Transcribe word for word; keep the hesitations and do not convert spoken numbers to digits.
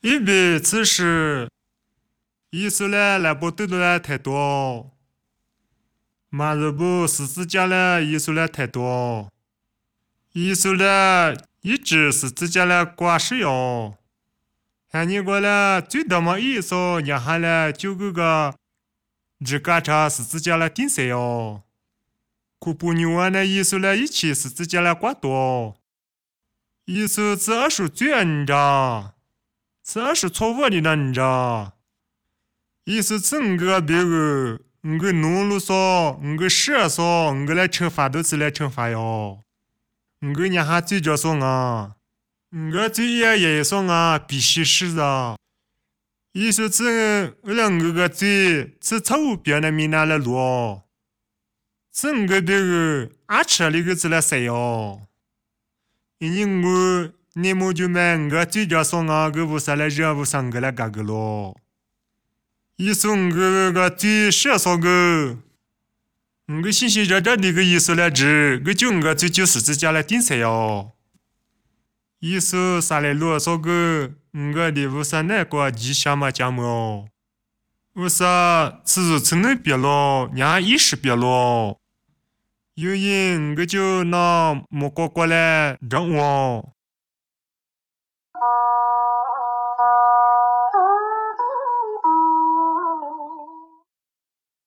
因为此时耶稣呢来不对的呢太多，马日不十字架呢耶稣呢太多，耶稣呢一直十字架呢挂是哟，看你过了最多嘛耶稣然后呢就个个只干着十字架呢顶谁哟，可不牛啊呢耶稣呢一起十字架呢挂多，耶稣是二十罪人着。是二是错误的人着，意思是你个别个，你个农路说，你个社说，你个来惩罚都是来惩罚哟，你个人还罪着说啊，你个罪业也说啊，必须是的，意思是为了你个罪是错误别人民拿来路，是你个别个阿吃那个是来谁哟，因为。你们就买我最着送啊个不是来热不上个来干个咯，一送个个最少送个，我个信息热热的个意思来治，个就我最就是自家来顶谁哟，意思啥来啰嗦个，我的不是那个吉祥嘛家么，不是吃吃能别咯，伢意识别咯，有人我就拿莫过过来让我。